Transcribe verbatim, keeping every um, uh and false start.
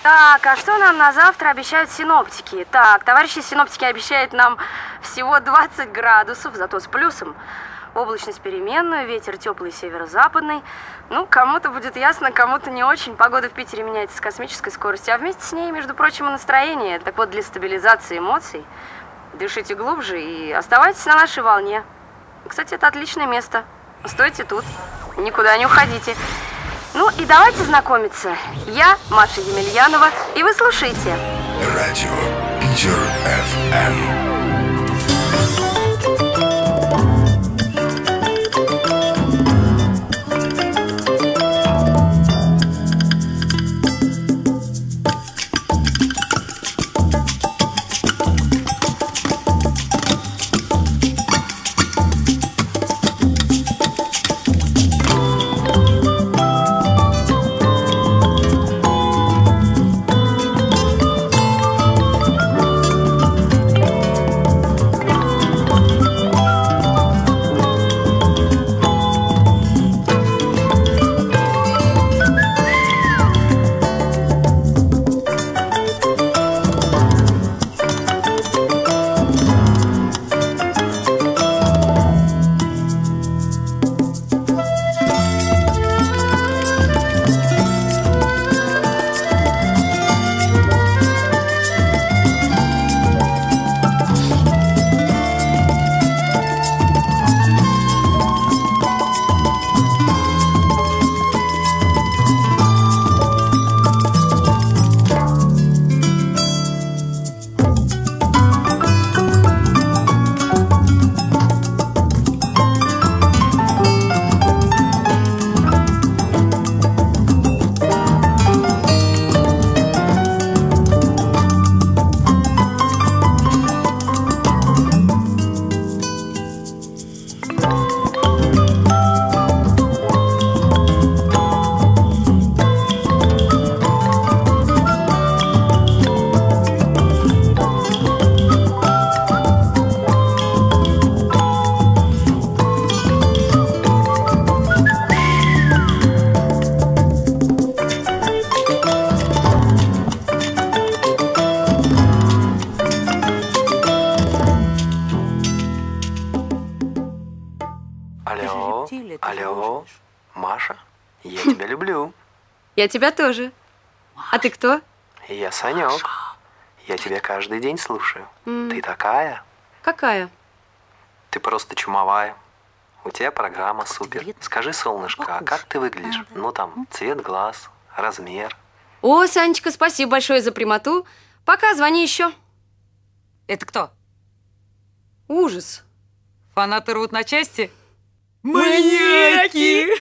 Так, а что нам на завтра обещают синоптики? Так, товарищи синоптики обещают нам всего двадцать градусов, зато с плюсом. Облачность переменную, ветер теплый северо-западный. Ну, кому-то будет ясно, кому-то не очень. Погода в Питере меняется с космической скоростью, а вместе с ней, между прочим, и настроение. Так вот, для стабилизации эмоций дышите глубже и оставайтесь на нашей волне. Кстати, это отличное место. Стойте тут, никуда не уходите. Ну и давайте знакомиться. Я Маша Емельянова, и вы слушаете Радио Питер эф эм. Алло, алло, Маша, я тебя люблю. Я тебя тоже. А ты кто? Я Санек. Я тебя каждый день слушаю. Mm. Ты такая. Какая? Ты просто чумовая. У тебя программа супер. Скажи, солнышко, а как ты выглядишь? Ну там, цвет глаз, размер. О, Санечка, спасибо большое за прямоту. Пока, звони еще. Это кто? Ужас. Фанаты рвут на части? Маньяки!